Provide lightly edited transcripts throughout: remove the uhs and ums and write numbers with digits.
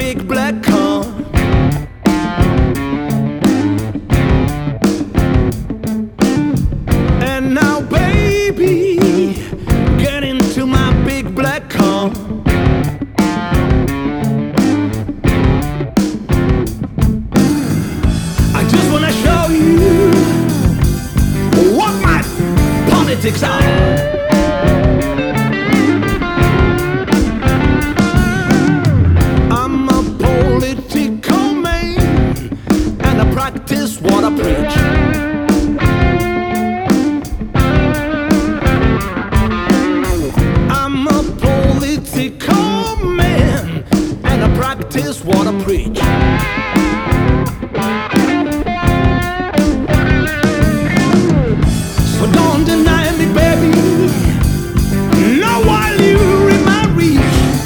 big black car. And now, baby, get into my big black car. I just wanna show you what my politics are. Practice what I preach. I'm a political man, and I practice what I preach. So don't deny me, baby, not while you're in my reach.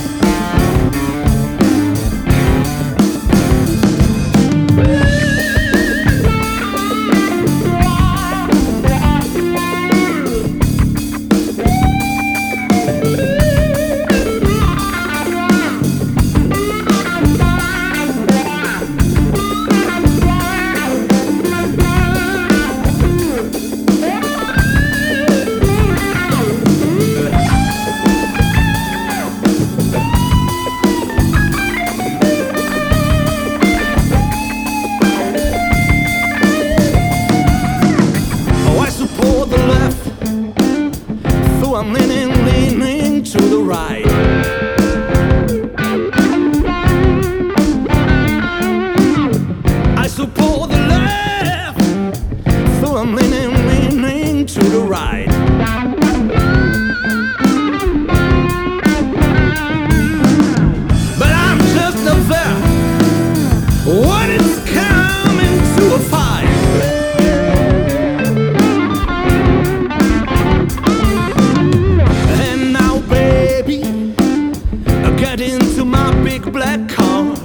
I'm leaning to the right. I support the left, so I'm leaning to the right. But I'm just up there when it's coming to a fight. Get into my big black car.